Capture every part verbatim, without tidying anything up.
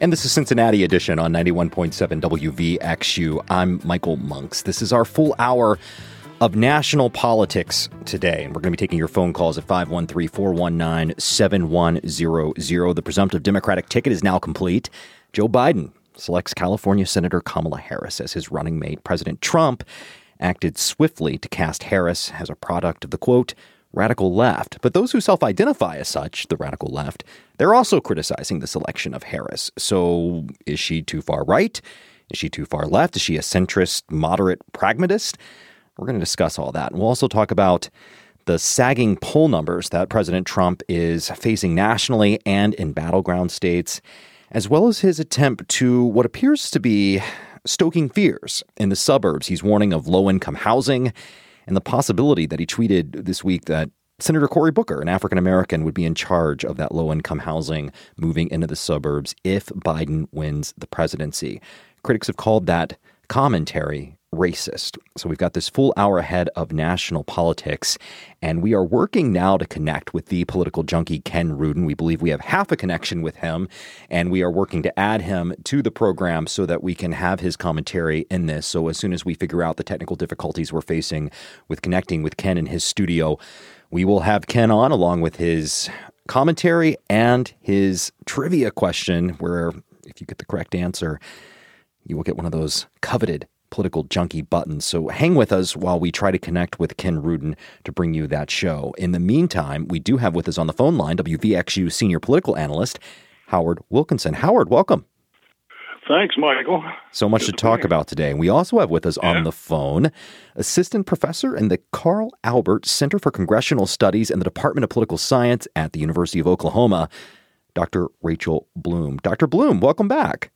And this is Cincinnati Edition on ninety-one point seven W V X U. I'm Michael Monks. This is our full hour of national politics today. And we're going to be taking your phone calls at five one three, four one nine, seven one zero zero. The presumptive Democratic ticket is now complete. Joe Biden selects California Senator Kamala Harris as his running mate. President Trump acted swiftly to cast Harris as a product of the, quote, radical left. But those who self-identify as such, the radical left, they're also criticizing the selection of Harris. So is she too far right? Is she too far left? Is she a centrist, moderate pragmatist? We're going to discuss all that. And we'll also talk about the sagging poll numbers that President Trump is facing nationally and in battleground states, as well as his attempt to what appears to be stoking fears in the suburbs. He's warning of low-income housing and the possibility that he tweeted this week that Senator Cory Booker, an African-American, would be in charge of that low-income housing moving into the suburbs if Biden wins the presidency. Critics have called that commentary racist. So we've got this full hour ahead of national politics, and we are working now to connect with the political junkie Ken Rudin. We believe we have half a connection with him, and we are working to add him to the program so that we can have his commentary in this. So as soon as we figure out the technical difficulties we're facing with connecting with Ken in his studio, we will have Ken on along with his commentary and his trivia question, where if you get the correct answer, you will get one of those coveted political junkie buttons. So hang with us while we try to connect with Ken Rudin to bring you that show. In the meantime, we do have with us on the phone line W V X U senior political analyst Howard Wilkinson. Howard, welcome. Thanks, Michael. So much Good to talk about today. And we also have with us yeah. on the phone assistant professor in the Carl Albert Center for Congressional Studies in the Department of Political Science at the University of Oklahoma, Doctor Rachel Bloom. Doctor Bloom, welcome back.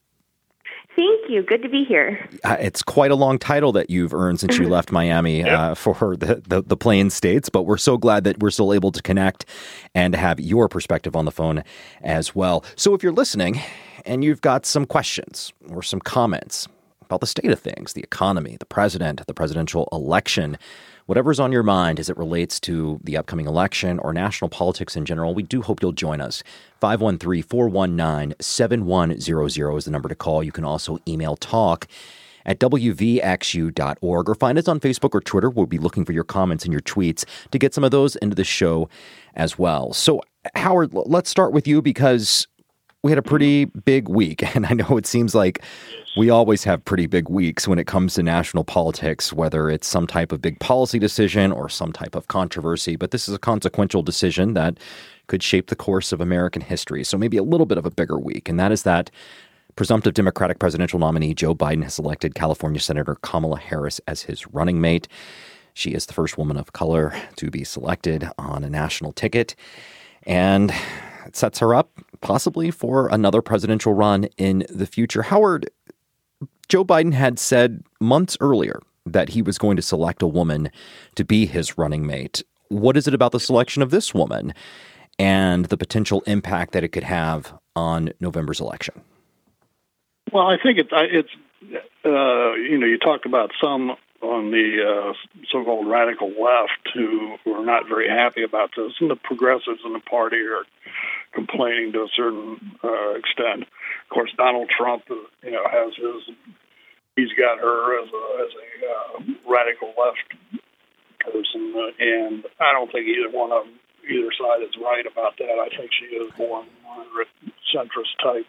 Thank you. Good to be here. Uh, it's quite a long title that you've earned since you left Miami yep. uh, for the, the, the Plains States, but we're so glad that we're still able to connect and have your perspective on the phone as well. So if you're listening and you've got some questions or some comments about the state of things, the economy, the president, the presidential election, whatever's on your mind as it relates to the upcoming election or national politics in general, we do hope you'll join us. five one three, four one nine, seven one zero zero is the number to call. You can also email talk at w v x u dot org or find us on Facebook or Twitter. We'll be looking for your comments and your tweets to get some of those into the show as well. So, Howard, let's start with you because we had a pretty big week, and I know it seems like we always have pretty big weeks when it comes to national politics, whether it's some type of big policy decision or some type of controversy. But this is a consequential decision that could shape the course of American history. So maybe a little bit of a bigger week, and that is that presumptive Democratic presidential nominee Joe Biden has elected California Senator Kamala Harris as his running mate. She is the first woman of color to be selected on a national ticket, and it sets her up possibly for another presidential run in the future. Howard, Joe Biden had said months earlier that he was going to select a woman to be his running mate. What is it about the selection of this woman and the potential impact that it could have on November's election? Well, I think it, it's, uh, you know, you talk about some on the uh, so-called radical left who, who are not very happy about this, and the progressives in the party are complaining to a certain uh, extent. Of course, Donald Trump, you know, has his, he's got her as a, as a uh, radical left person, uh, and I don't think either one of them, either side is right about that. I think she is more moderate, centrist type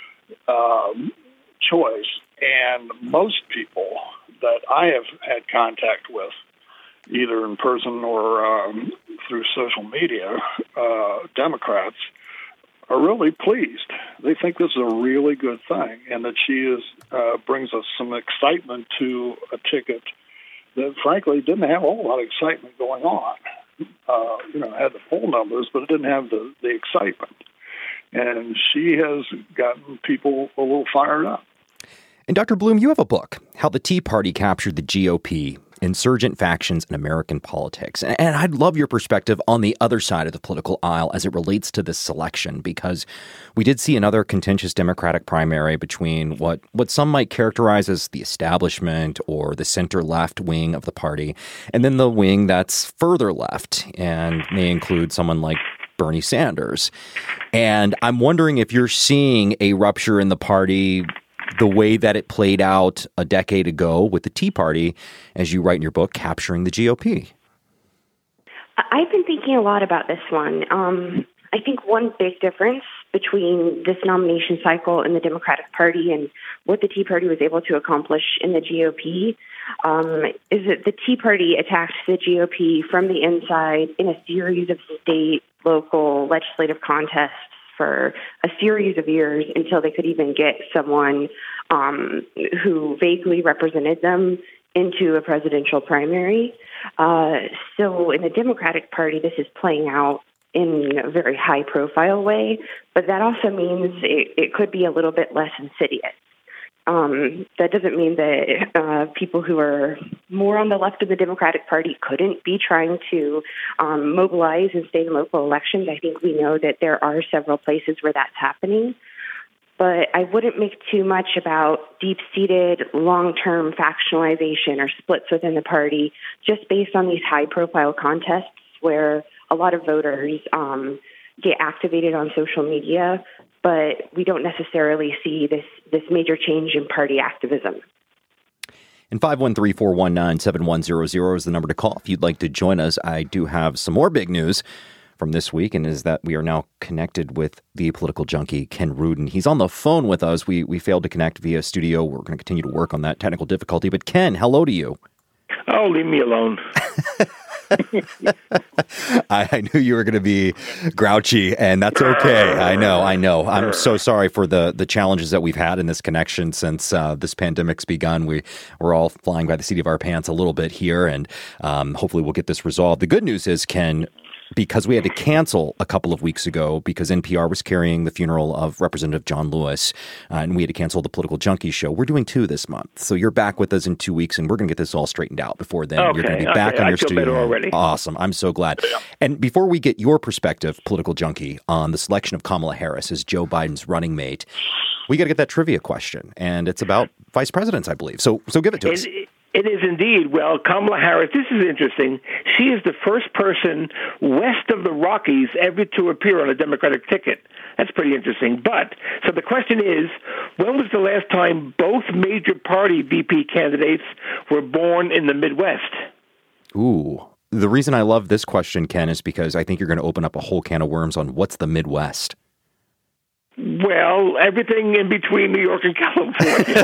um, choice, and most people that I have had contact with, either in person or um, through social media, uh, Democrats, are really pleased. They think this is a really good thing, and that she is uh, brings us some excitement to a ticket that, frankly, didn't have a whole lot of excitement going on. Uh, you know, it had the poll numbers, but it didn't have the, the excitement. And she has gotten people a little fired up. And Doctor Bloom, you have a book, How the Tea Party Captured the G O P, Insurgent Factions in American Politics. And I'd love your perspective on the other side of the political aisle as it relates to this selection, because we did see another contentious Democratic primary between what, what some might characterize as the establishment or the center-left wing of the party, and then the wing that's further left and may include someone like Bernie Sanders. And I'm wondering if you're seeing a rupture in the party the way that it played out a decade ago with the Tea Party, as you write in your book, Capturing the G O P. I've been thinking a lot about this one. Um, I think one big difference between this nomination cycle in the Democratic Party and what the Tea Party was able to accomplish in the G O P um, is that the Tea Party attacked the G O P from the inside in a series of state, local, legislative contests for a series of years until they could even get someone um, who vaguely represented them into a presidential primary. Uh, so in the Democratic Party, this is playing out in a very high-profile way, but that also means it, it could be a little bit less insidious. Um, that doesn't mean that uh, people who are more on the left of the Democratic Party couldn't be trying to um, mobilize in state and local elections. I think we know that there are several places where that's happening. But I wouldn't make too much about deep-seated, long-term factionalization or splits within the party just based on these high-profile contests where a lot of voters um, get activated on social media, but we don't necessarily see this, this major change in party activism. And five one three, four one nine, seven one zero zero is the number to call if you'd like to join us. I do have some more big news from this week, and is that we are now connected with the political junkie, Ken Rudin. He's on the phone with us. We we failed to connect via studio. We're going to continue to work on that technical difficulty. But Ken, hello to you. Oh, leave me alone. I, I knew you were going to be grouchy, and that's okay. I know, I know. I'm so sorry for the the challenges that we've had in this connection since uh, this pandemic's begun. We, we're all flying by the seat of our pants a little bit here, and um, hopefully we'll get this resolved. The good news is, Ken, because we had to cancel a couple of weeks ago because N P R was carrying the funeral of Representative John Lewis, uh, and we had to cancel the Political Junkies show. We're doing two this month. So you're back with us in two weeks, and we're going to get this all straightened out before then. Okay, you're going to be okay. back on I your feel studio. better already. Awesome. I'm so glad. Yeah. And before we get your perspective, Political Junkie, on the selection of Kamala Harris as Joe Biden's running mate, we got to get that trivia question, and it's about vice presidents, I believe. So, so give it to it, us. It is indeed. Well, Kamala Harris, this is interesting. She is the first person west of the Rockies ever to appear on a Democratic ticket. That's pretty interesting. But, so the question is, when was the last time both major party V P candidates were born in the Midwest? Ooh. The reason I love this question, Ken, is because I think you're going to open up a whole can of worms on what's the Midwest. Well, everything in between New York and California.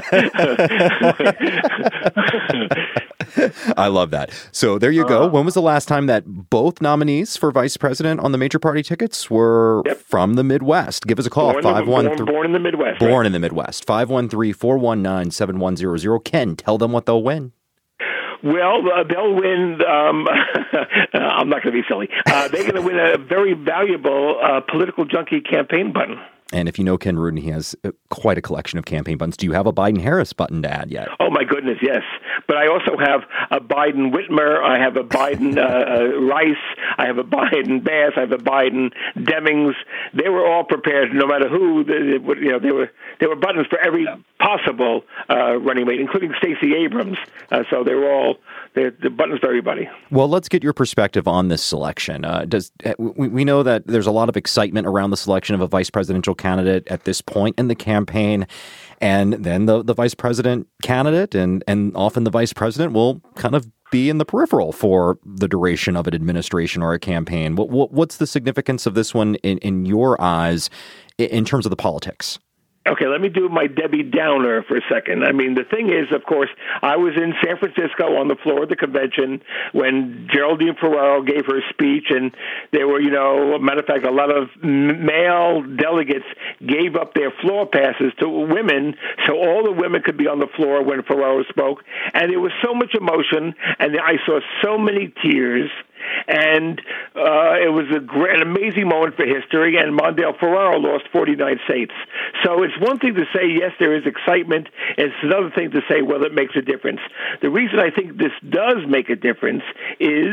I love that. So there you go. Uh, when was the last time that both nominees for vice president on the major party tickets were yep. from the Midwest? Give us a call. Born, five one three, born, born in the Midwest. Born right? in the Midwest. five one three, four one nine, seven one zero zero. Ken, tell them what they'll win. Well, uh, they'll win. Um, I'm not going to be silly. Uh, they're going to win a very valuable uh, Political Junkie campaign button. And if you know Ken Rudin, he has quite a collection of campaign buttons. Do you have a Biden-Harris button to add yet? Oh, my goodness, yes. But I also have a Biden-Whitmer. I have a Biden uh, Rice. I have a Biden Bass. I have a Biden Demings. They were all prepared, no matter who. They, they, you know, they were there were buttons for every possible uh, running mate, including Stacey Abrams. Uh, so they were all the buttons for everybody. Well, let's get your perspective on this selection. Uh, does we, we know that there's a lot of excitement around the selection of a vice presidential candidate at this point in the campaign, and then the, the vice president candidate and, and often the vice president will kind of be in the peripheral for the duration of an administration or a campaign. What, what what's the significance of this one in, in your eyes in terms of the politics? Okay, let me do my Debbie Downer for a second. I mean, the thing is, of course, I was in San Francisco on the floor of the convention when Geraldine Ferraro gave her speech, and there were, you know, matter of fact, a lot of male delegates gave up their floor passes to women so all the women could be on the floor when Ferraro spoke. And there was so much emotion, and I saw so many tears. And uh, it was a great, an amazing moment for history, and Mondale Ferraro lost forty-nine states. So it's one thing to say, yes, there is excitement. It's another thing to say, well, it makes a difference. The reason I think this does make a difference is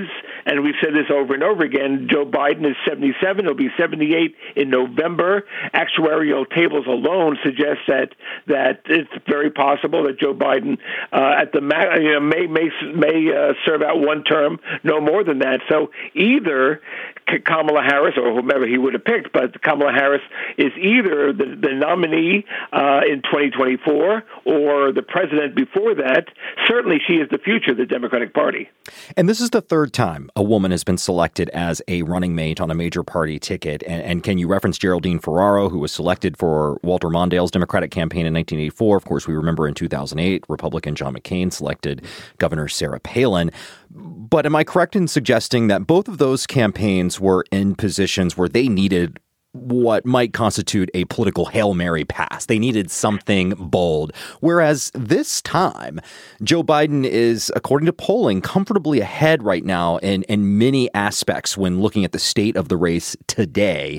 and we've said this over and over again, Joe Biden is seventy-seven. He'll be seventy-eight in November. Actuarial tables alone suggest that that it's very possible that Joe Biden uh, at the you know, may may may uh, serve out one term, no more than that. So either Kamala Harris or whomever he would have picked, but Kamala Harris is either the, the nominee uh, in twenty twenty-four or the president before that. Certainly she is the future of the Democratic Party. And this is the third time a woman has been selected as a running mate on a major party ticket. And, and can you reference Geraldine Ferraro, who was selected for Walter Mondale's Democratic campaign in nineteen eighty-four? Of course, we remember in two thousand eight, Republican John McCain selected Governor Sarah Palin. But am I correct in suggesting that both of those campaigns were in positions where they needed what might constitute a political Hail Mary pass? They needed something bold. Whereas this time, Joe Biden is, according to polling, comfortably ahead right now in, in many aspects when looking at the state of the race today.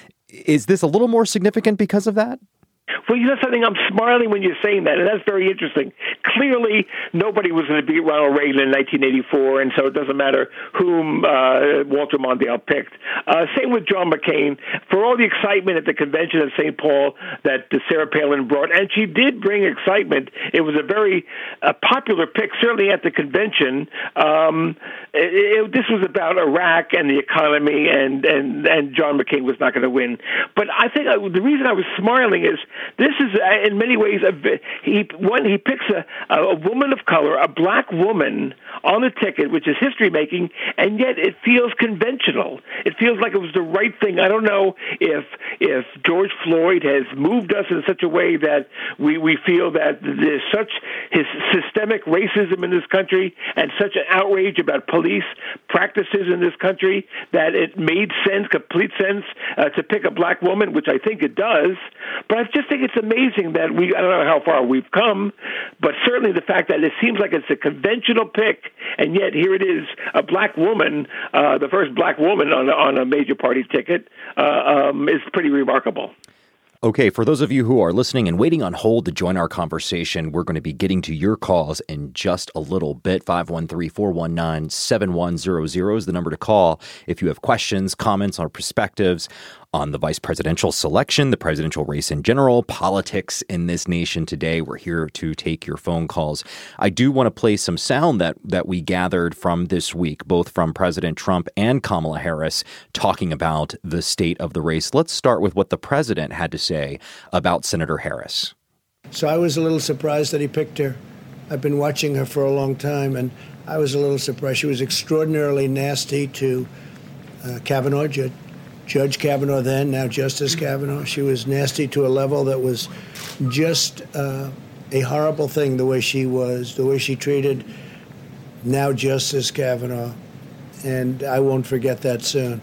Is this a little more significant because of that? Well, you know something? I'm smiling when you're saying that, and that's very interesting. Clearly, nobody was going to beat Ronald Reagan in nineteen eighty-four, and so it doesn't matter whom uh, Walter Mondale picked. Uh, same with John McCain. For all the excitement at the convention in Saint Paul that Sarah Palin brought, and she did bring excitement. It was a very uh, popular pick, certainly at the convention. Um, it, it, this was about Iraq and the economy, and, and, and John McCain was not going to win. But I think I, the reason I was smiling is this is, uh, in many ways, a, he one he picks a, a woman of color, a black woman, on the ticket, which is history-making, and yet it feels conventional. It feels like it was the right thing. I don't know if if George Floyd has moved us in such a way that we, we feel that there's such his systemic racism in this country and such an outrage about police practices in this country that it made sense, complete sense, uh, to pick a black woman, which I think it does. But I just think it's amazing that we, I don't know how far we've come, but certainly the fact that it seems like it's a conventional pick, and yet here it is, a black woman, uh, the first black woman on, on a major party ticket, uh, um, is pretty remarkable. Okay, for those of you who are listening and waiting on hold to join our conversation, we're going to be getting to your calls in just a little bit. five one three, four one nine, seven one zero zero is the number to call if you have questions, comments, or perspectives on the vice presidential selection, the presidential race in general, politics in this nation today. We're here to take your phone calls. I do want to play some sound that, that we gathered from this week, both from President Trump and Kamala Harris, talking about the state of the race. Let's start with what the president had to say about Senator Harris. So I was a little surprised that he picked her. I've been watching her for a long time, and I was a little surprised. She was extraordinarily nasty to uh, Kavanaugh, Judge, Judge Kavanaugh then, now Justice Kavanaugh. She was nasty to a level that was just uh, a horrible thing, the way she was, the way she treated now Justice Kavanaugh. And I won't forget that soon.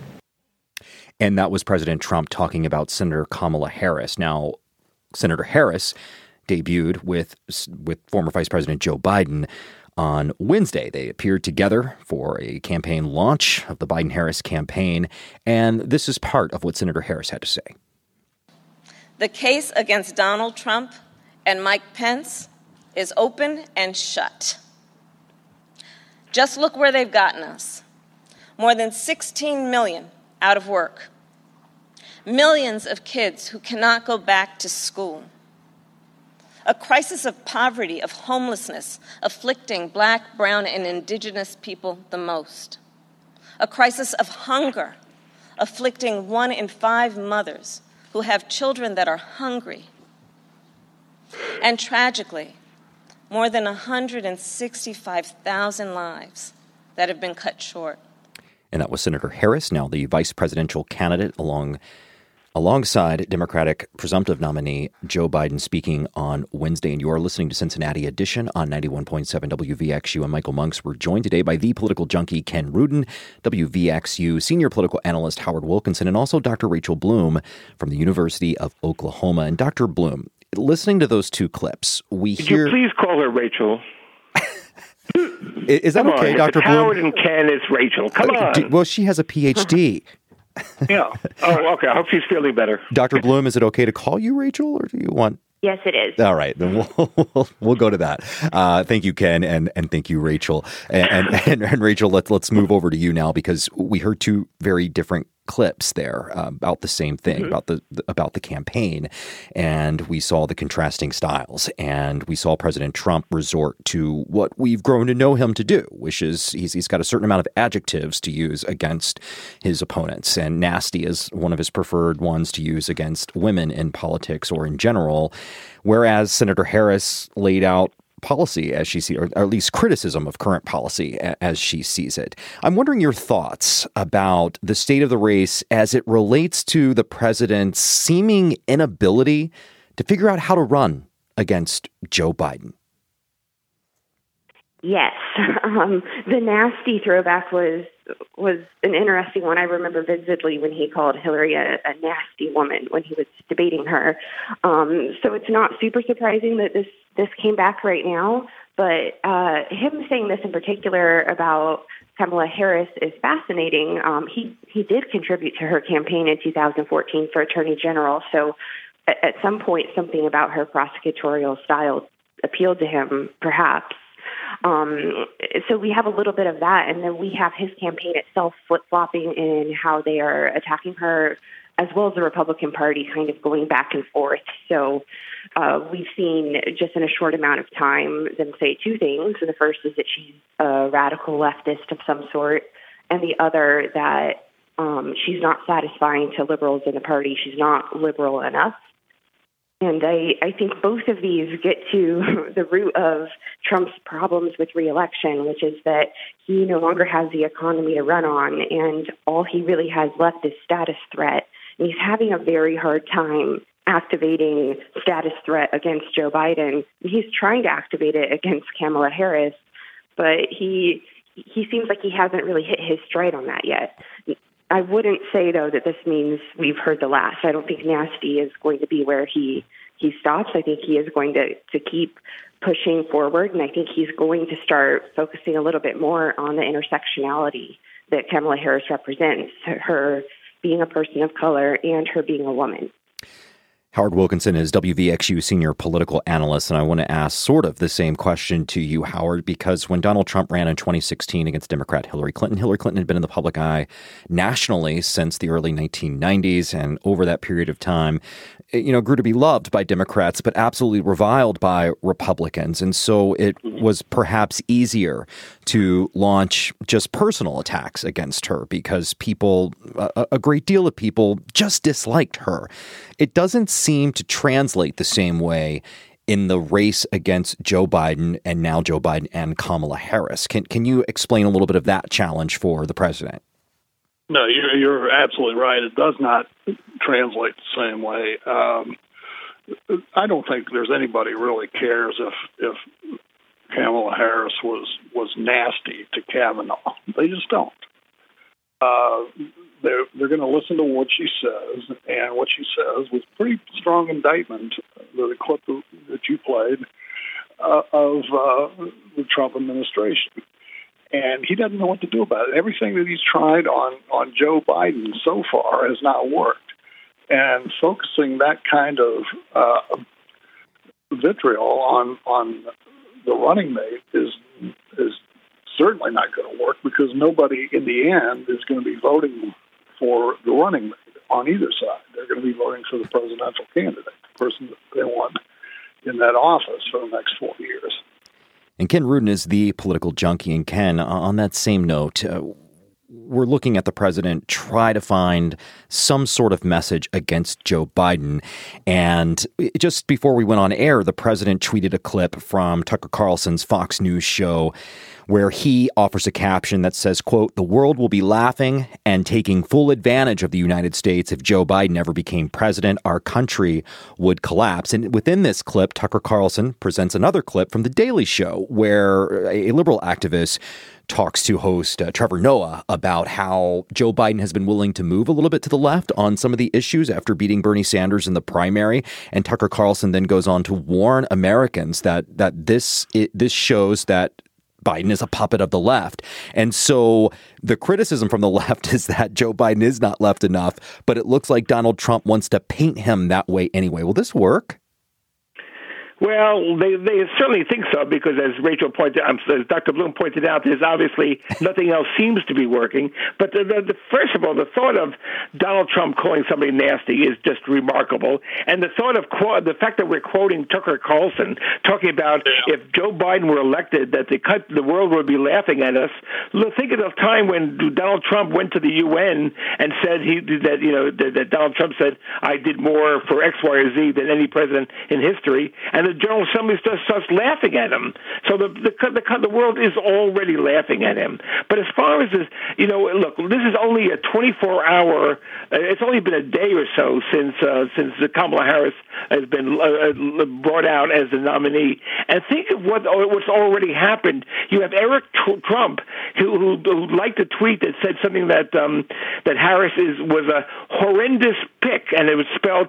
And that was President Trump talking about Senator Kamala Harris. Now, Senator Harris debuted with with former Vice President Joe Biden on Wednesday. They appeared together for a campaign launch of the Biden-Harris campaign, and this is part of what Senator Harris had to say. The case against Donald Trump and Mike Pence is open and shut. Just look where they've gotten us. More than sixteen million out of work. Millions of kids who cannot go back to school. A crisis of poverty, of homelessness, afflicting Black, brown, and indigenous people the most. A crisis of hunger, afflicting one in five mothers who have children that are hungry. And tragically, more than one hundred sixty-five thousand lives that have been cut short. And that was Senator Harris, now the vice presidential candidate along alongside Democratic presumptive nominee Joe Biden, speaking on Wednesday. And you are listening to Cincinnati Edition on ninety-one point seven W V X U. I'm Michael Monks. We're joined today by the political junkie Ken Rudin, W V X U senior political analyst Howard Wilkinson, and also Doctor Rachel Bloom from the University of Oklahoma. And Doctor Bloom, listening to those two clips, we Could hear... you please call her Rachel? Is that Come okay, on. Doctor It's Bloom? Howard and Ken, it's Rachel. Come Uh, on. do- well, she has a P H D. Yeah. Oh, okay. I hope she's feeling better. Doctor Bloom, is it okay to call you Rachel, or do you want Yes, it is. All right, then we'll we'll, we'll go to that. Uh, thank you, Ken, and and thank you, Rachel. And, and and Rachel, let's let's move over to you now, because we heard two very different clips there uh, about the same thing, mm-hmm. about the about the campaign, and we saw the contrasting styles, and we saw President Trump resort to what we've grown to know him to do, which is he's he's got a certain amount of adjectives to use against his opponents, and nasty is one of his preferred ones to use against women in politics or in general, whereas Senator Harris laid out policy as she sees, or at least criticism of current policy as she sees it. I'm wondering your thoughts about the state of the race as it relates to the president's seeming inability to figure out how to run against Joe Biden. Yes, um, the nasty throwback was was an interesting one. I remember vividly when he called Hillary a, a nasty woman when he was debating her. Um, so it's not super surprising that this this came back right now. But uh, him saying this in particular about Kamala Harris is fascinating. Um, he he did contribute to her campaign in two thousand fourteen for Attorney General. So at, at some point, something about her prosecutorial style appealed to him, perhaps. Um, so we have a little bit of that, and then we have his campaign itself flip-flopping in how they are attacking her, as well as the Republican Party kind of going back and forth. So uh, we've seen just in a short amount of time them say two things. The first is that she's a radical leftist of some sort, and the other that um, she's not satisfying to liberals in the party. She's not liberal enough. And I, I think both of these get to the root of Trump's problems with re-election, which is that he no longer has the economy to run on, and all he really has left is status threat. And he's having a very hard time activating status threat against Joe Biden. He's trying to activate it against Kamala Harris, but he he seems like he hasn't really hit his stride on that yet. I wouldn't say, though, that this means we've heard the last. I don't think nasty is going to be where he, he stops. I think he is going to, to keep pushing forward, and I think he's going to start focusing a little bit more on the intersectionality that Kamala Harris represents, her being a person of color and her being a woman. Howard Wilkinson is W V X U senior political analyst, and I want to ask sort of the same question to you, Howard, because when Donald Trump ran in twenty sixteen against Democrat Hillary Clinton, Hillary Clinton had been in the public eye nationally since the early nineteen nineties, and over that period of time, you know, grew to be loved by Democrats, but absolutely reviled by Republicans. And so it was perhaps easier to launch just personal attacks against her because people, a, a great deal of people just disliked her. It doesn't seem to translate the same way in the race against Joe Biden and now Joe Biden and Kamala Harris. Can, can you explain a little bit of that challenge for the president? No, you're, you're absolutely right. It does not translate the same way. Um, I don't think there's anybody really cares if if Kamala Harris was was nasty to Kavanaugh. They just don't. Uh, they're they're going to listen to what she says, and what she says was pretty strong indictment. The clip that you played uh, of uh, the Trump administration. And he doesn't know what to do about it. Everything that he's tried on, on Joe Biden so far has not worked. And focusing that kind of uh, vitriol on on the running mate is is certainly not going to work, because nobody in the end is going to be voting for the running mate on either side. They're going to be voting for the presidential candidate, the person that they want in that office for the next four years. And Ken Rudin is the political junkie. And Ken, on that same note, uh, we're looking at the president try to find some sort of message against Joe Biden. And just before we went on air, the president tweeted a clip from Tucker Carlson's Fox News show where he offers a caption that says, quote, "The world will be laughing and taking full advantage of the United States if Joe Biden ever became president. Our country would collapse." And within this clip, Tucker Carlson presents another clip from The Daily Show where a liberal activist talks to host uh, Trevor Noah about how Joe Biden has been willing to move a little bit to the left on some of the issues after beating Bernie Sanders in the primary. And Tucker Carlson then goes on to warn Americans that that this it, this shows that Biden is a puppet of the left. And so the criticism from the left is that Joe Biden is not left enough, but it looks like Donald Trump wants to paint him that way anyway. Will this work? Well, they they certainly think so because, as Rachel pointed, um, as Doctor Bloom pointed out, there's obviously nothing else seems to be working. But the, the, the, first of all, the thought of Donald Trump calling somebody nasty is just remarkable, and the thought of the fact that we're quoting Tucker Carlson talking about yeah. if Joe Biden were elected, that the the world would be laughing at us. Think of the time when Donald Trump went to the U N and said he that you know that, that Donald Trump said I did more for X, Y, or Z than any president in history, and the General Assembly just starts laughing at him. So the, the the the world is already laughing at him. But as far as this, you know, look, this is only a twenty-four hour. Uh, it's only been a day or so since uh, since Kamala Harris has been uh, brought out as the nominee. And think of what what's already happened. You have Eric Trump, who, who, who liked a tweet that said something that um, that Harris is was a horrendous pick, and it was spelled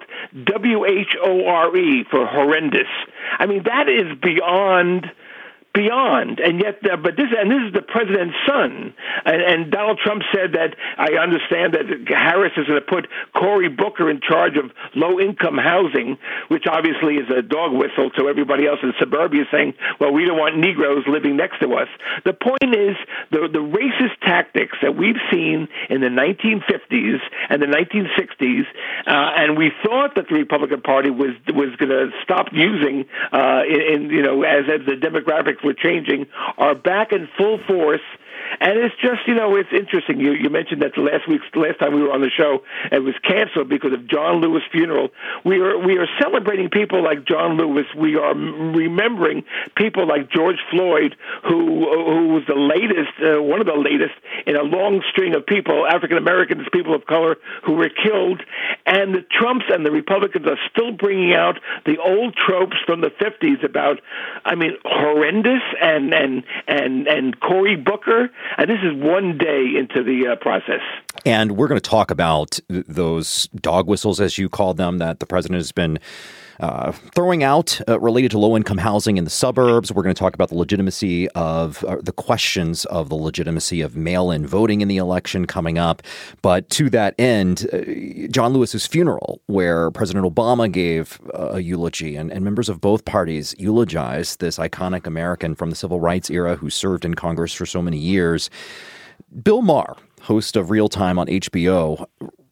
W H O R E for horrendous. I mean, that is beyond. Beyond, and yet, uh, but this, and this is the president's son, and, and Donald Trump said that I understand that Harris is going to put Cory Booker in charge of low-income housing, which obviously is a dog whistle to everybody else in suburbia saying, well, we don't want Negroes living next to us. The point is the the racist tactics that we've seen in the nineteen fifties and the nineteen sixties, uh, and we thought that the Republican Party was was going to stop using, uh, in, in you know, as, as the demographics were changing, are back in full force. And it's just, you know, it's interesting. You you mentioned that the last week's last time we were on the show, it was canceled because of John Lewis' funeral. We are we are celebrating people like John Lewis. We are remembering people like George Floyd, who who was the latest, uh, one of the latest in a long string of people, African Americans, people of color, who were killed. And the Trumps and the Republicans are still bringing out the old tropes from the fifties about, I mean, horrendous and and and and Cory Booker. And this is one day into the uh, process. And we're going to talk about th- those dog whistles, as you call them, that the president has been uh, throwing out uh, related to low-income housing in the suburbs. We're going to talk about the legitimacy of uh, the questions of the legitimacy of mail-in voting in the election coming up. But to that end, uh, John Lewis's funeral, where President Obama gave uh, a eulogy, and, and members of both parties eulogized this iconic American from the civil rights era who served in Congress for so many years. Bill Maher, host of Real Time on H B O,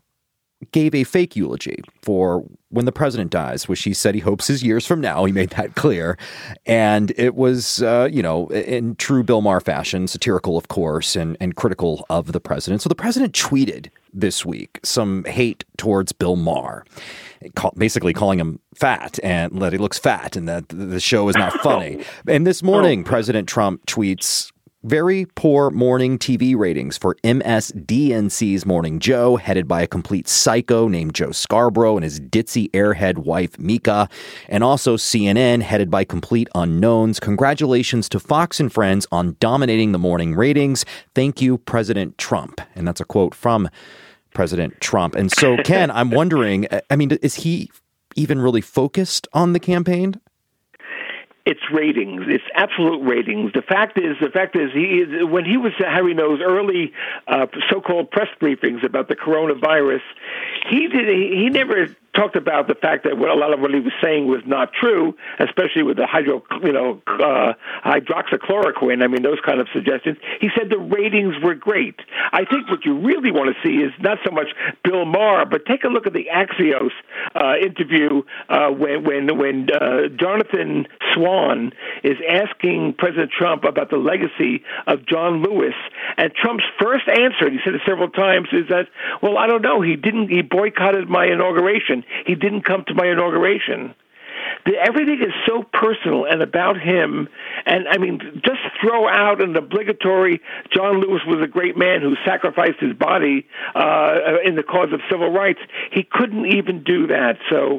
gave a fake eulogy for when the president dies, which he said he hopes is years from now. He made that clear. And it was, uh, you know, in true Bill Maher fashion, satirical, of course, and, and critical of the president. So the president tweeted this week some hate towards Bill Maher, basically calling him fat and that he looks fat and that the show is not funny. And this morning, President Trump tweets, very poor morning T V ratings for M S D N C's Morning Joe, headed by a complete psycho named Joe Scarborough and his ditzy airhead wife, Mika, and also C N N, headed by complete unknowns. Congratulations to Fox and Friends on dominating the morning ratings. Thank you, President Trump. And that's a quote from President Trump. And so, Ken, I'm wondering, I mean, is he even really focused on the campaign? It's ratings. It's absolute ratings. The fact is, the fact is, he is, when he was having those early uh, so-called press briefings about the coronavirus, he did. He, he never talked about the fact that what a lot of what he was saying was not true, especially with the hydro, you know, uh, hydroxychloroquine. I mean, those kind of suggestions. He said the ratings were great. I think what you really want to see is not so much Bill Maher, but take a look at the Axios uh, interview uh, when when when uh, Jonathan Swan is asking President Trump about the legacy of John Lewis, and Trump's first answer, and he said it several times, is that, well, I don't know. He didn't. He boycotted my inauguration. He didn't come to my inauguration. The, everything is so personal and about him. And, I mean, just throw out an obligatory, John Lewis was a great man who sacrificed his body uh, in the cause of civil rights. He couldn't even do that. So,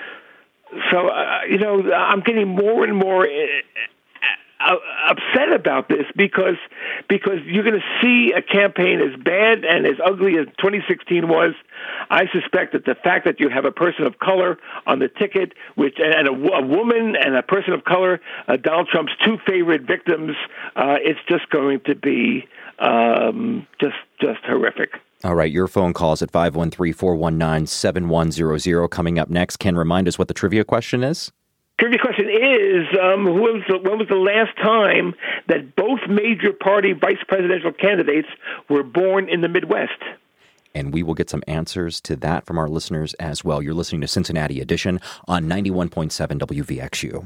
so uh, you know, I'm getting more and more Uh, upset about this because because you're going to see a campaign as bad and as ugly as twenty sixteen was. I suspect that the fact that you have a person of color on the ticket, which and a, a woman and a person of color, uh, Donald Trump's two favorite victims, uh, it's just going to be um, just just horrific. All right, your phone calls at five one three, four one nine, seven one zero zero. Coming up next, Ken, remind us what the trivia question is. Trivia question is, um, who was the, when was the last time that both major party vice presidential candidates were born in the Midwest? And we will get some answers to that from our listeners as well. You're listening to Cincinnati Edition on ninety-one point seven W V X U.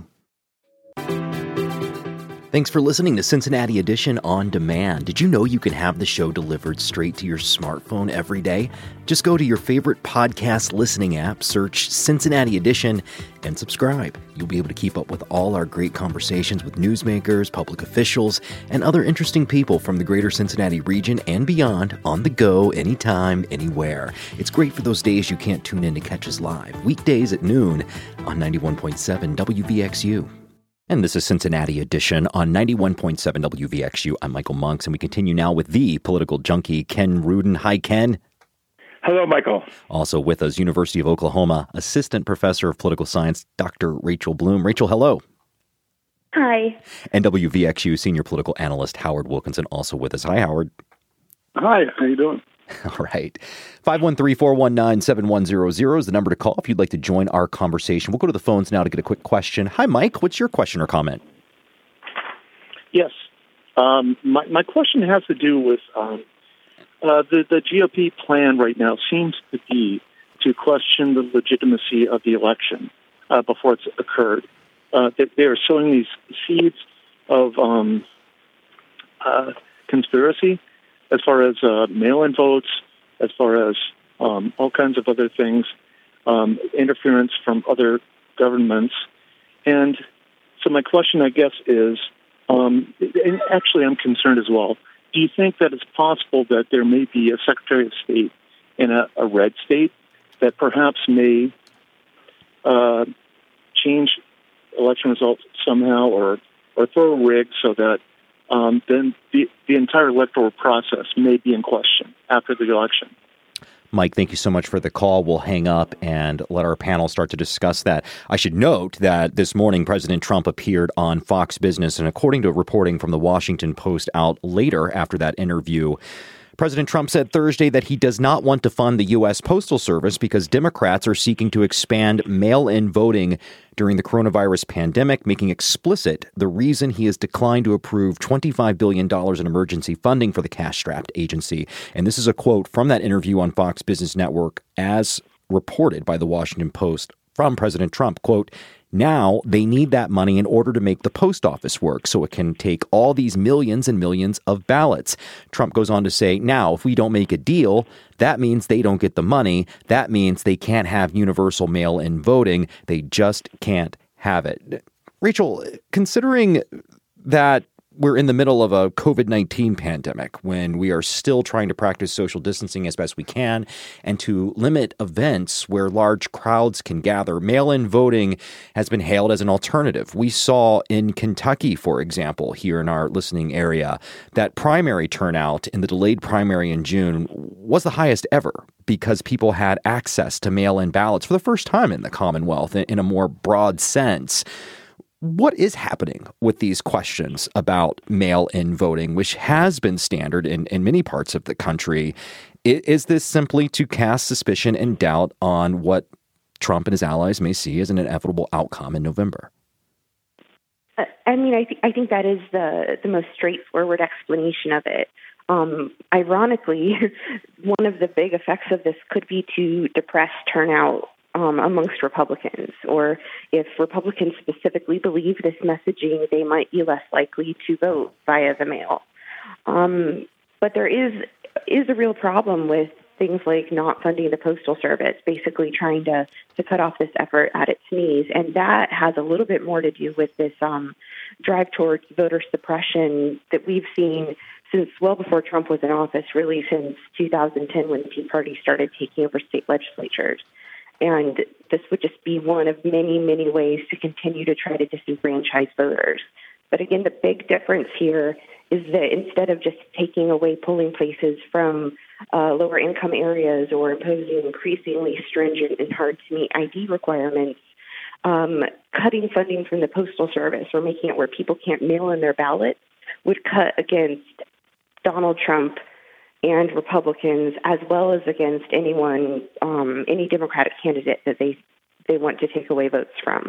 Thanks for listening to Cincinnati Edition On Demand. Did you know you can have the show delivered straight to your smartphone every day? Just go to your favorite podcast listening app, search Cincinnati Edition, and subscribe. You'll be able to keep up with all our great conversations with newsmakers, public officials, and other interesting people from the greater Cincinnati region and beyond on the go, anytime, anywhere. It's great for those days you can't tune in to catch us live, weekdays at noon on ninety-one point seven W V X U. And this is Cincinnati Edition on ninety-one point seven W V X U. I'm Michael Monks, and we continue now with the political junkie, Ken Rudin. Hi, Ken. Hello, Michael. Also with us, University of Oklahoma Assistant Professor of Political Science, Doctor Rachel Bloom. Rachel, hello. Hi. And W V X U Senior Political Analyst Howard Wilkinson also with us. Hi, Howard. Hi, how you doing? All right. five one three, four one nine, seven one zero zero is the number to call if you'd like to join our conversation. We'll go to the phones now to get a quick question. Hi, Mike. What's your question or comment? Yes. Um, my, my question has to do with um, uh, the, the G O P plan right now seems to be to question the legitimacy of the election uh, before it's occurred. Uh, they, they are sowing these seeds of um, uh, conspiracy as far as uh, mail-in votes, as far as um, all kinds of other things, um, interference from other governments. And so my question, I guess, is, um, and actually I'm concerned as well, do you think that it's possible that there may be a Secretary of State in a, a red state that perhaps may uh, change election results somehow or, or throw a rig so that Um, then the, the entire electoral process may be in question after the election? Mike, thank you so much for the call. We'll hang up and let our panel start to discuss that. I should note that this morning, President Trump appeared on Fox Business, and according to reporting from the Washington Post out later after that interview, President Trump said Thursday that he does not want to fund the U S Postal Service because Democrats are seeking to expand mail-in voting during the coronavirus pandemic, making explicit the reason he has declined to approve twenty-five billion dollars in emergency funding for the cash-strapped agency. And this is a quote from that interview on Fox Business Network as reported by the Washington Post from President Trump, quote, "Now they need that money in order to make the post office work so it can take all these millions and millions of ballots." Trump goes on to say, now, if we don't make a deal, that means they don't get the money. That means they can't have universal mail-in voting. They just can't have it. Rachel, considering that we're in the middle of a covid nineteen pandemic when we are still trying to practice social distancing as best we can and to limit events where large crowds can gather, mail-in voting has been hailed as an alternative. We saw in Kentucky, for example, here in our listening area, that primary turnout in the delayed primary in June was the highest ever because people had access to mail-in ballots for the first time in the Commonwealth in a more broad sense. What is happening with these questions about mail-in voting, which has been standard in, in many parts of the country? Is this simply to cast suspicion and doubt on what Trump and his allies may see as an inevitable outcome in November? I mean, I, th- I think that is the, the most straightforward explanation of it. Um, ironically, one of the big effects of this could be to depress turnout Um, amongst Republicans, or if Republicans specifically believe this messaging, they might be less likely to vote via the mail. Um, but there is is a real problem with things like not funding the Postal Service, basically trying to, to cut off this effort at its knees. And that has a little bit more to do with this um, drive towards voter suppression that we've seen since well before Trump was in office, really since two thousand ten when the Tea Party started taking over state legislatures. And this would just be one of many, many ways to continue to try to disenfranchise voters. But again, the big difference here is that instead of just taking away polling places from uh, lower income areas or imposing increasingly stringent and hard-to-meet I D requirements, um, cutting funding from the Postal Service or making it where people can't mail in their ballots would cut against Donald Trump and Republicans, as well as against anyone, um, any Democratic candidate that they they want to take away votes from.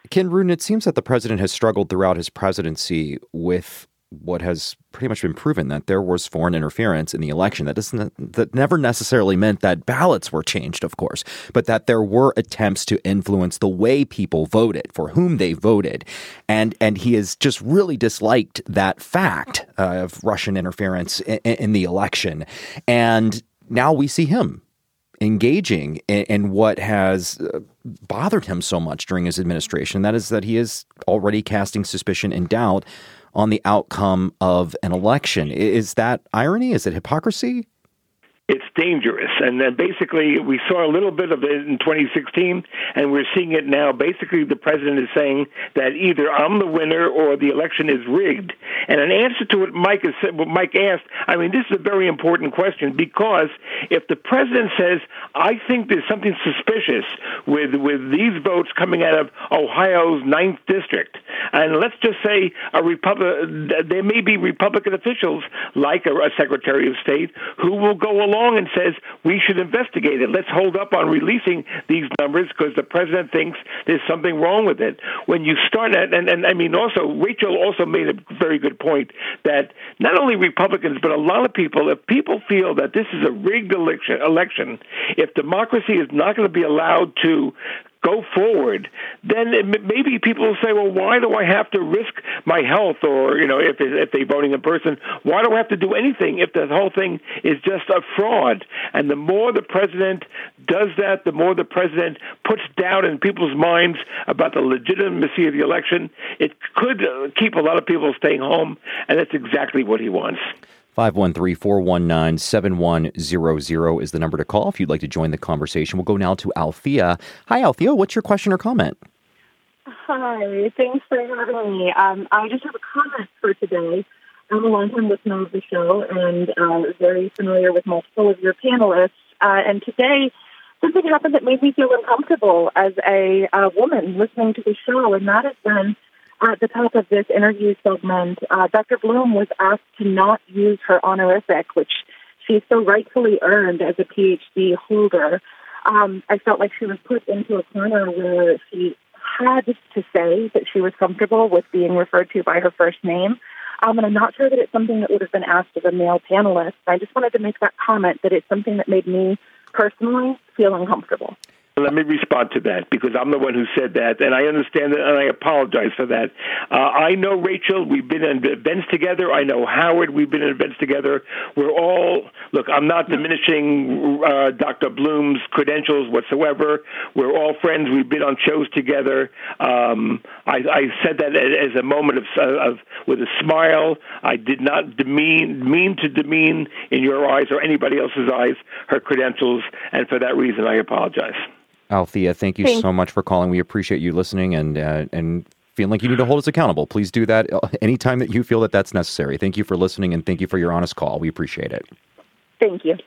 Ken Rudin, it seems that the president has struggled throughout his presidency with what has pretty much been proven, that there was foreign interference in the election. That doesn't, that never necessarily meant that ballots were changed, of course, but that there were attempts to influence the way people voted, for whom they voted. And and he has just really disliked that fact uh, of Russian interference in, in the election. And now we see him engaging in, in what has uh, bothered him so much during his administration. That is that he is already casting suspicion and doubt on the outcome of an election. Is that irony? Is it hypocrisy? It's dangerous. And then basically we saw a little bit of it in twenty sixteen, and we're seeing it now. Basically, the president is saying that either I'm the winner or the election is rigged. And in answer to what Mike has said, what Mike asked, I mean, this is a very important question, because if the president says, I think there's something suspicious with, with these votes coming out of Ohio's ninth district, and let's just say a Republic, there may be Republican officials like a, a Secretary of State who will go along and says we should investigate it. Let's hold up on releasing these numbers because the president thinks there's something wrong with it. When you start at, and, and I mean, also, Rachel also made a very good point that not only Republicans, but a lot of people, if people feel that this is a rigged election, election, if democracy is not going to be allowed to go forward, then it, maybe people will say, well, why do I have to risk my health? Or, you know, if, if they're voting in person, why do I have to do anything if the whole thing is just a fraud? And the more the president does that, the more the president puts doubt in people's minds about the legitimacy of the election, it could keep a lot of people staying home, and that's exactly what he wants. five one three, four one nine, seven one zero zero is the number to call if you'd like to join the conversation. We'll go now to Althea. Hi, Althea. What's your question or comment? Hi. Thanks for having me. Um, I just have a comment for today. I'm a longtime listener of the show and uh, very familiar with multiple of your panelists. Uh, and today, something happened that made me feel uncomfortable as a uh, woman listening to the show, and that has been at the top of this interview segment, uh, Doctor Bloom was asked to not use her honorific, which she so rightfully earned as a P H D holder. Um, I felt like she was put into a corner where she had to say that she was comfortable with being referred to by her first name. Um, and I'm not sure that it's something that would have been asked of a male panelist. I just wanted to make that comment that it's something that made me personally feel uncomfortable. Let me respond to that, because I'm the one who said that, and I understand it, and I apologize for that. Uh, I know Rachel. We've been in events together. I know Howard. We've been in events together. We're all, look, I'm not diminishing uh, Doctor Bloom's credentials whatsoever. We're all friends. We've been on shows together. Um, I, I said that as a moment of, of, with a smile. I did not demean, mean to demean in your eyes or anybody else's eyes her credentials, and for that reason, I apologize. Althea, thank you Thanks. so much for calling. We appreciate you listening and uh, and feeling like you need to hold us accountable. Please do that anytime that you feel that that's necessary. Thank you for listening, and thank you for your honest call. We appreciate it. Thank you.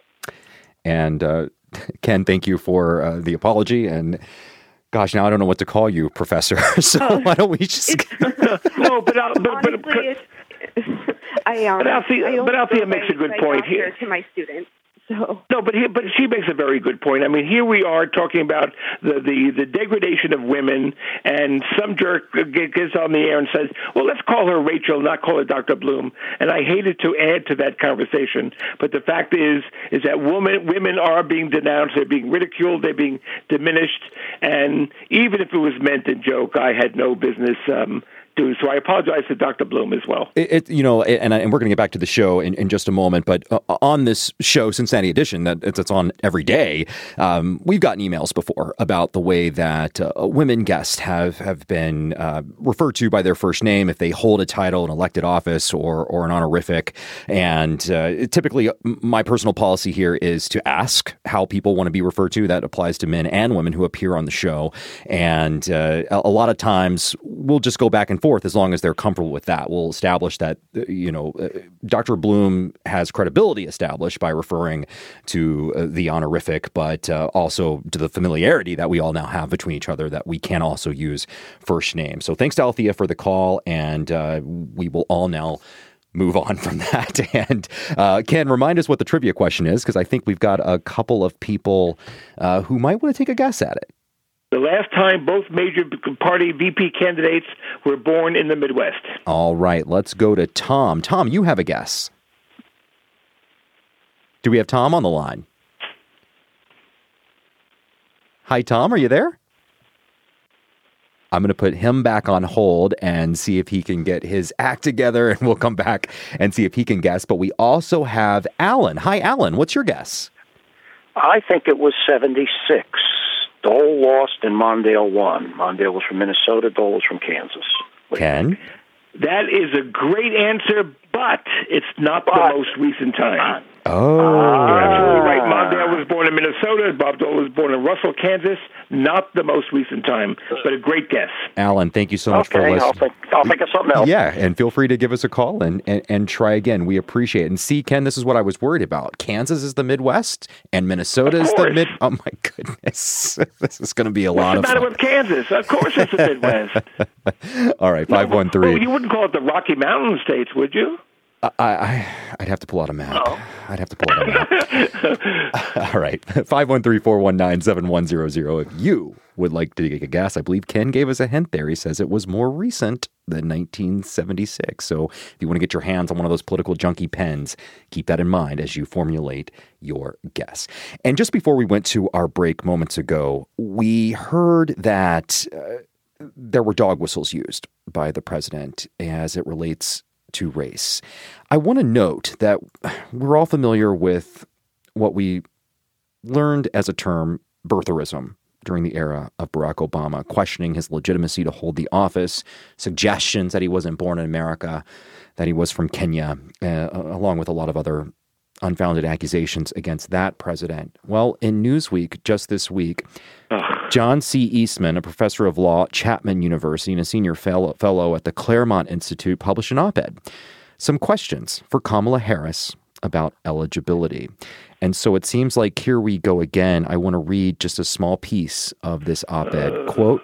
And uh, Ken, thank you for uh, the apology. And gosh, now I don't know what to call you, Professor. So oh, why don't we just... no, but, uh, but, Honestly, but, but, it's, I, um, but Althea, but Althea makes a good point here. To my students. So. No, but he, but she makes a very good point. I mean, here we are talking about the, the, the degradation of women, and some jerk gets on the air and says, well, let's call her Rachel, not call her Doctor Bloom. And I hated to add to that conversation, but the fact is is that women, women are being denounced, they're being ridiculed, they're being diminished, and even if it was meant in joke, I had no business um do. So I apologize to Doctor Bloom as well. It, it, you know, and, and we're going to get back to the show in, in just a moment, but uh, on this show, Cincinnati Edition, that it's, it's on every day, um, we've gotten emails before about the way that uh, women guests have, have been uh, referred to by their first name if they hold a title, an elected office, or, or an honorific. And uh, typically, my personal policy here is to ask how people want to be referred to. That applies to men and women who appear on the show. And uh, a, a lot of times, we'll just go back and forth as long as they're comfortable with that. We'll establish that, you know, uh, Doctor Bloom has credibility established by referring to uh, the honorific, but uh, also to the familiarity that we all now have between each other, that we can also use first name. So thanks to Althea for the call, and uh, we will all now move on from that. And uh, Ken, remind us what the trivia question is, because I think we've got a couple of people uh, who might want to take a guess at it. The last time both major party V P candidates were born in the Midwest. All right, let's go to Tom. Tom, you have a guess. Do we have Tom on the line? Hi, Tom, are you there? I'm going to put him back on hold and see if he can get his act together, and we'll come back and see if he can guess. But we also have Alan. Hi, Alan. What's your guess? I think it was seventy-six. Dole lost and Mondale won. Mondale was from Minnesota. Dole was from Kansas. Ken? That is a great answer, but it's not but, the most recent time. Oh. You're absolutely right. Mondale was born in Minnesota. Bob Dole was born in Russell, Kansas. Not the most recent time, but a great guess. Alan, thank you so much okay, for listening. I'll think, I'll think of something else. Yeah, and feel free to give us a call and, and, and try again. We appreciate it. And see, Ken, this is what I was worried about. Kansas is the Midwest, and Minnesota is the Mid... Oh, my goodness. This is going to be a What's lot of fun. What's the matter with Kansas? Of course it's the Midwest. All right, five one three. No, well, you wouldn't call it the Rocky Mountain States, would you? I, I, I'd have to pull out a map. Oh. I'd have to pull out a map. All right. five one three, four one nine, seven one zero zero. If you would like to take a guess, I believe Ken gave us a hint there. He says it was more recent than nineteen seventy-six. So if you want to get your hands on one of those political junkie pens, keep that in mind as you formulate your guess. And just before we went to our break moments ago, we heard that uh, there were dog whistles used by the president as it relates to race. I want to note that we're all familiar with what we learned as a term, birtherism, during the era of Barack Obama, questioning his legitimacy to hold the office, suggestions that he wasn't born in America, that he was from Kenya, uh, along with a lot of other unfounded accusations against that president. Well, in Newsweek just this week, John C. Eastman, a professor of law at Chapman University and a senior fellow, fellow at the Claremont Institute, published an op-ed. Some questions for Kamala Harris about eligibility. And so it seems like here we go again. I want to read just a small piece of this op-ed. Quote,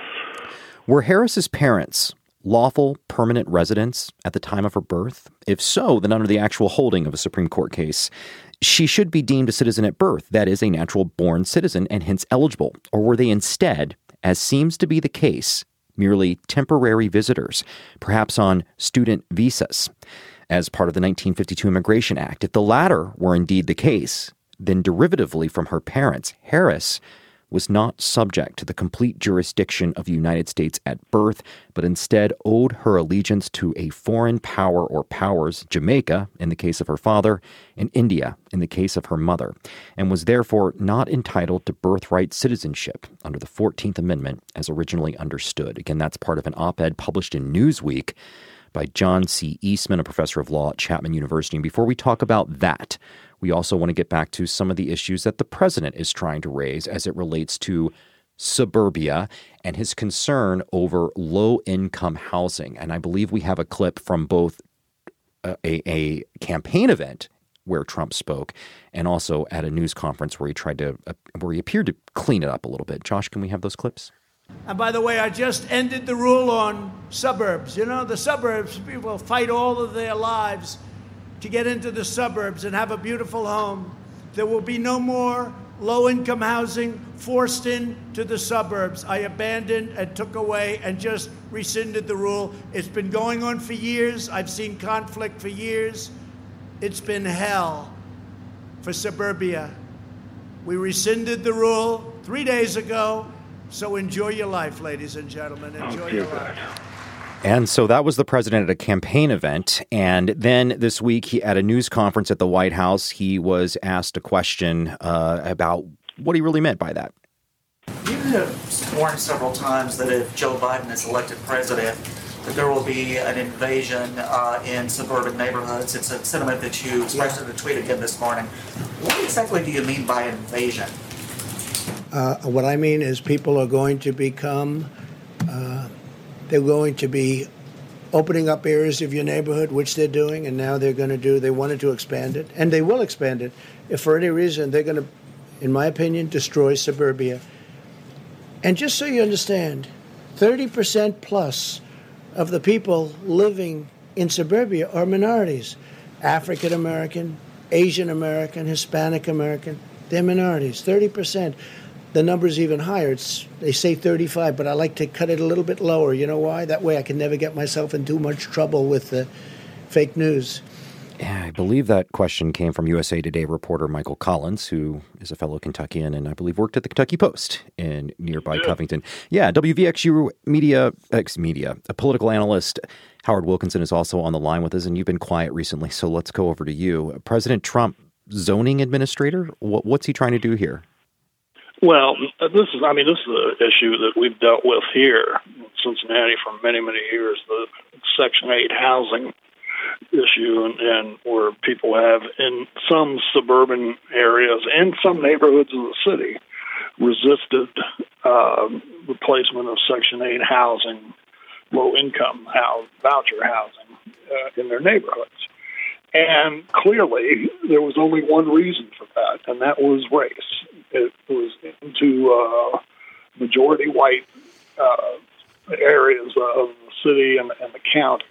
"Were Harris's parents lawful permanent residents at the time of her birth? If so, then under the actual holding of a Supreme Court case, she should be deemed a citizen at birth, that is, a natural-born citizen, and hence eligible. Or were they instead, as seems to be the case, merely temporary visitors, perhaps on student visas, as part of the nineteen fifty-two Immigration Act? If the latter were indeed the case, then derivatively from her parents, Harris was not subject to the complete jurisdiction of the United States at birth, but instead owed her allegiance to a foreign power or powers, Jamaica in the case of her father, and India in the case of her mother, and was therefore not entitled to birthright citizenship under the fourteenth Amendment as originally understood." Again, that's part of an op-ed published in Newsweek by John C. Eastman, a professor of law at Chapman University. And before we talk about that, we also want to get back to some of the issues that the president is trying to raise as it relates to suburbia and his concern over low-income housing. And I believe we have a clip from both a, a, a campaign event where Trump spoke and also at a news conference where he tried to, uh, where he appeared to clean it up a little bit. Josh, can we have those clips? And by the way, I just ended the rule on suburbs. You know, the suburbs, people fight all of their lives to get into the suburbs and have a beautiful home. There will be no more low-income housing forced into the suburbs. I abandoned and took away and just rescinded the rule. It's been going on for years. I've seen conflict for years. It's been hell for suburbia. We rescinded the rule three days ago. So enjoy your life, ladies and gentlemen. Enjoy your life. And so that was the president at a campaign event. And then this week, he, at a news conference at the White House, he was asked a question uh, about what he really meant by that. You have warned several times that if Joe Biden is elected president, that there will be an invasion uh, in suburban neighborhoods. It's a sentiment that you expressed yeah. in a tweet again this morning. What exactly do you mean by invasion? Uh, what I mean is people are going to become, uh, they're going to be opening up areas of your neighborhood, which they're doing, and now they're going to do, they wanted to expand it, and they will expand it. If for any reason they're going to, in my opinion, destroy suburbia. And just so you understand, thirty percent plus of the people living in suburbia are minorities. African American, Asian American, Hispanic American, they're minorities, thirty percent. the number's even higher. It's, they say thirty-five, but I like to cut it a little bit lower. You know why? That way I can never get myself in too much trouble with the fake news. Yeah, I believe that question came from U S A Today reporter Michael Collins, who is a fellow Kentuckian and I believe worked at the Kentucky Post in nearby yeah. Covington. Yeah, W V X U media, ex media, a political analyst, Howard Wilkinson, is also on the line with us, and you've been quiet recently, so let's go over to you. President Trump, zoning administrator, what, what's he trying to do here? Well, this is, I mean, this is an issue that we've dealt with here in Cincinnati for many, many years, the Section eight housing issue, and, and where people have in some suburban areas and some neighborhoods of the city resisted uh, the placement of Section eight housing, low-income house, voucher housing uh, in their neighborhoods. And clearly, there was only one reason for that, and that was race. It was into uh, majority white uh, areas of the city and, and the county,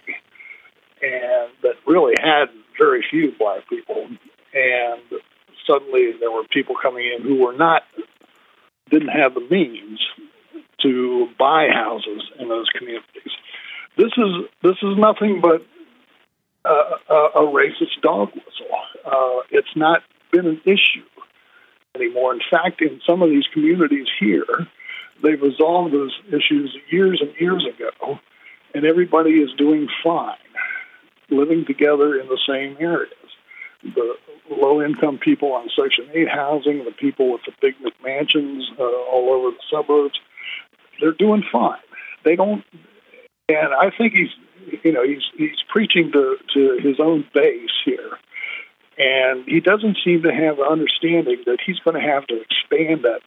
and that really had very few black people. And suddenly there were people coming in who were not, didn't have the means to buy houses in those communities. This is this is nothing but uh, a, a racist dog whistle. Uh, it's not been an issue anymore. In fact, in some of these communities here, they've resolved those issues years and years ago, and everybody is doing fine, living together in the same areas. The low-income people on Section eight housing, the people with the big McMansions uh, all over the suburbs, they're doing fine. They don't, and I think he's, you know, he's he's preaching to, to his own base here, and he doesn't seem to have the understanding that he's going to have to expand that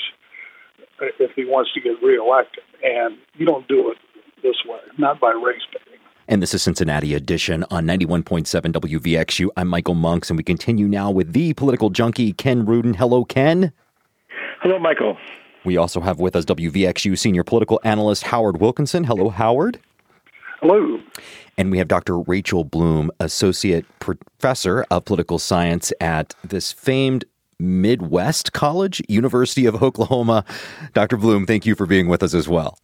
base if he wants to get reelected, and you don't do it this way, not by race baiting. And this is Cincinnati Edition on ninety-one point seven W V X U. I'm Michael Monks, and we continue now with the political junkie, Ken Rudin. Hello, Ken. Hello, Michael. We also have with us W V X U senior political analyst Howard Wilkinson. Hello, Howard. Hello. And we have Doctor Rachel Bloom, associate professor of political science at this famed Midwest College, University of Oklahoma. Doctor Bloom, thank you for being with us as well.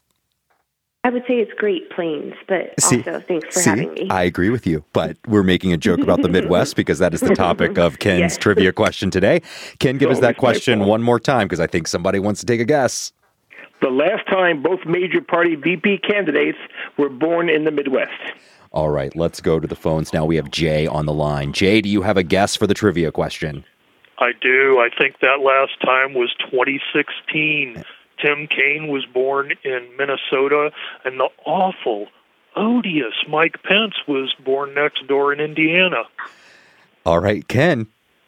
I would say it's Great Plains, but see, also thanks for see, having me. I agree with you, but we're making a joke about the Midwest because that is the topic of Ken's yes. trivia question today. Ken, give oh, us that question one more time because I think somebody wants to take a guess. The last time both major party V P candidates were born in the Midwest. All right, let's go to the phones now. We have Jay on the line. Jay, do you have a guess for the trivia question? I do. I think that last time was twenty sixteen. Tim Kaine was born in Minnesota, and the awful, odious Mike Pence was born next door in Indiana. All right, Ken.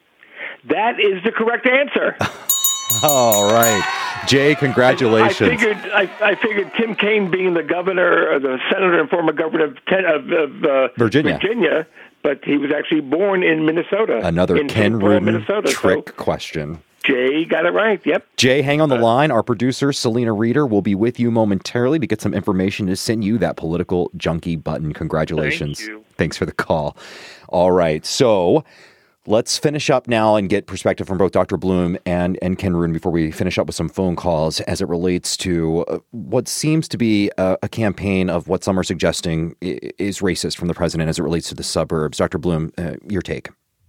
That is the correct answer. All right. Jay, congratulations. I, I figured I, I figured Tim Kaine being the governor, or the senator and former governor of, ten, of, of uh, Virginia. Virginia, but he was actually born in Minnesota. Another in Ken Rudin Minnesota, trick so. question. Jay got it right, yep. Jay, hang on the line. Our producer, Selena Reeder, will be with you momentarily to get some information to send you that political junkie button. Congratulations. Thank you. Thanks for the call. All right, so let's finish up now and get perspective from both Doctor Bloom and, and Ken Rudin before we finish up with some phone calls as it relates to what seems to be a, a campaign of what some are suggesting is racist from the president as it relates to the suburbs. Doctor Bloom, uh, your take.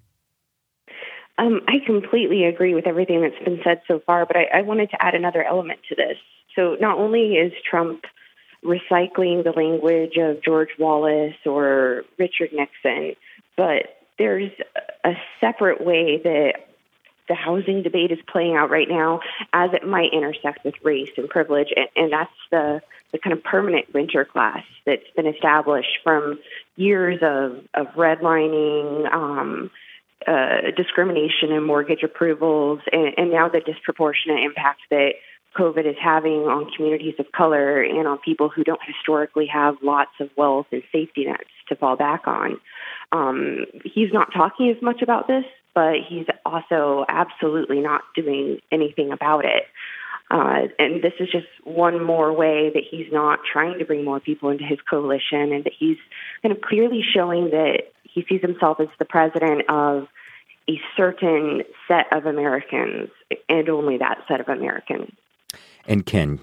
Um, I completely agree with everything that's been said so far, but I, I wanted to add another element to this. So not only is Trump recycling the language of George Wallace or Richard Nixon, but there's a separate way that the housing debate is playing out right now as it might intersect with race and privilege, and, and that's the, the kind of permanent renter class that's been established from years of, of redlining, um, Uh, discrimination in mortgage approvals, and, and now the disproportionate impact that COVID is having on communities of color and on people who don't historically have lots of wealth and safety nets to fall back on. Um, he's not talking as much about this, but he's also absolutely not doing anything about it. Uh, and this is just one more way that he's not trying to bring more people into his coalition, and that he's kind of clearly showing that he sees himself as the president of a certain set of Americans and only that set of Americans. And Ken,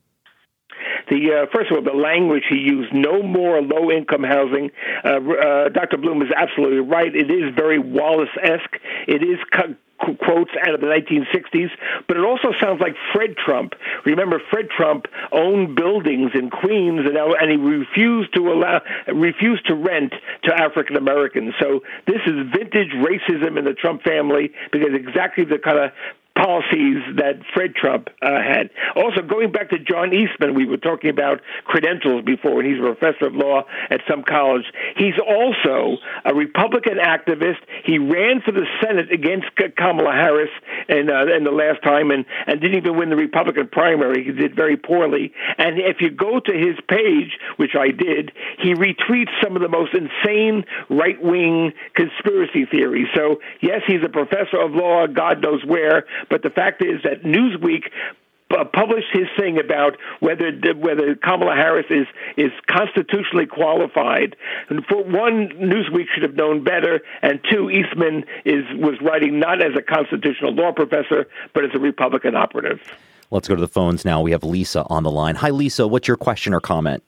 The uh, first of all, the language he used, no more low-income housing. Uh, uh, Doctor Bloom is absolutely right. It is very Wallace-esque. It is cu- quotes out of the nineteen sixties, but it also sounds like Fred Trump. Remember, Fred Trump owned buildings in Queens, and, and he refused to allow, refused to rent to African Americans. So this is vintage racism in the Trump family, because exactly the kind of policies that Fred Trump uh, had. Also, going back to John Eastman, we were talking about credentials before, and he's a professor of law at some college. He's also a Republican activist. He ran for the Senate against Kamala Harris in, uh, in the last time, and, and didn't even win the Republican primary. He did very poorly. And if you go to his page, which I did, he retweets some of the most insane right-wing conspiracy theories. So, yes, he's a professor of law, God knows where, but the fact is that Newsweek uh, published his thing about whether whether Kamala Harris is is constitutionally qualified. And for one, Newsweek should have known better, and two, Eastman is was writing not as a constitutional law professor, but as a Republican operative. Let's go to the phones now. We have Lisa on the line. Hi, Lisa. What's your question or comment?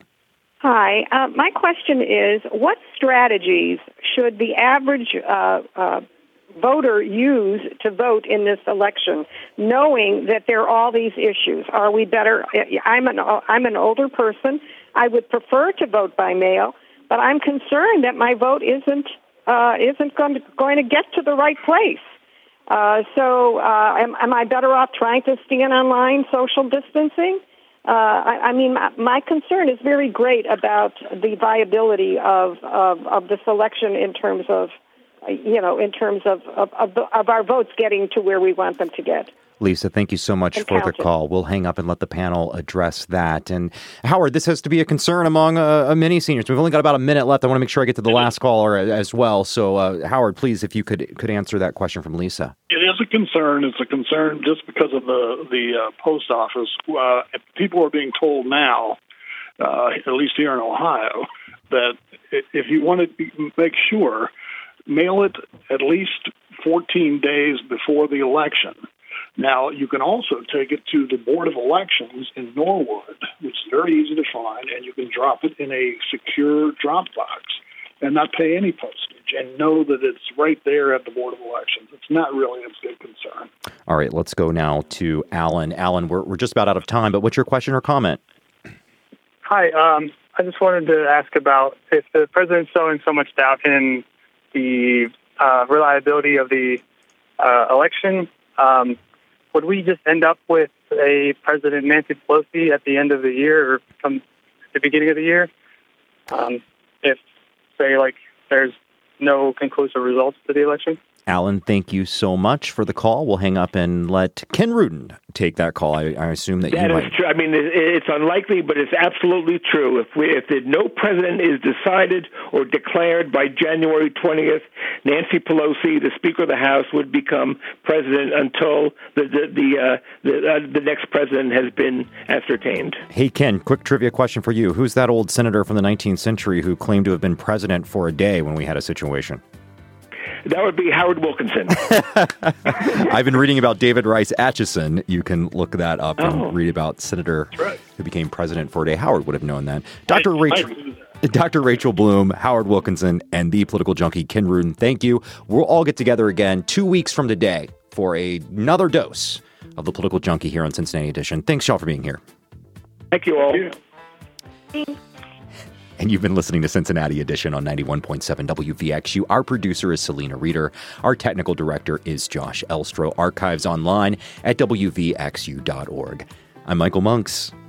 Hi. Uh, my question is, what strategies should the average uh, uh, voter use to vote in this election, knowing that there are all these issues? Are we better? I'm an I'm an older person. I would prefer to vote by mail, but I'm concerned that my vote isn't uh, isn't going to, going to get to the right place. Uh, so, uh, am, am I better off trying to stand online, social distancing? Uh, I, I mean, my, my concern is very great about the viability of of, of this election in terms of, you know, in terms of, of, of, of our votes getting to where we want them to get. Lisa, thank you so much and for counted. the call. We'll hang up and let the panel address that. And Howard, this has to be a concern among uh, uh, many seniors. We've only got about a minute left. I want to make sure I get to the last caller as well. So, uh, Howard, please, if you could could answer that question from Lisa. It is a concern. It's a concern just because of the the uh, post office. Uh, people are being told now, uh, at least here in Ohio, that if you want to make sure, mail it at least fourteen days before the election. Now, you can also take it to the Board of Elections in Norwood, which is very easy to find, and you can drop it in a secure drop box and not pay any postage and know that it's right there at the Board of Elections. It's not really a big concern. All right, let's go now to Alan. Alan, we're, we're just about out of time, but what's your question or comment? Hi, um, I just wanted to ask about if the president's showing so much doubt in the uh, reliability of the uh, election, um, would we just end up with a President Nancy Pelosi at the end of the year or come the beginning of the year? Um, if, say, like, there's no conclusive results to the election? Alan, thank you so much for the call. We'll hang up and let Ken Rudin take that call. I, I assume that, that you is might... true. I mean, it, it's unlikely, but it's absolutely true. If we, if the, no president is decided or declared by January twentieth, Nancy Pelosi, the Speaker of the House, would become president until the the the, uh, the, uh, the next president has been ascertained. Hey, Ken, quick trivia question for you. Who's that old senator from the nineteenth century who claimed to have been president for a day when we had a situation? That would be Howard Wilkinson. I've been reading about David Rice Atchison. You can look that up oh. and read about Senator right. who became president for a day. Howard would have known that. Doctor Rachel, Doctor Rachel Bloom, Howard Wilkinson, and the political junkie Ken Rudin, thank you. We'll all get together again two weeks from today for a, another dose of the political junkie here on Cincinnati Edition. Thanks, y'all, for being here. Thank you all. Thanks. And you've been listening to Cincinnati Edition on ninety-one point seven W V X U. Our producer is Selena Reeder. Our technical director is Josh Elstro. Archives online at W V X U dot org. I'm Michael Monks.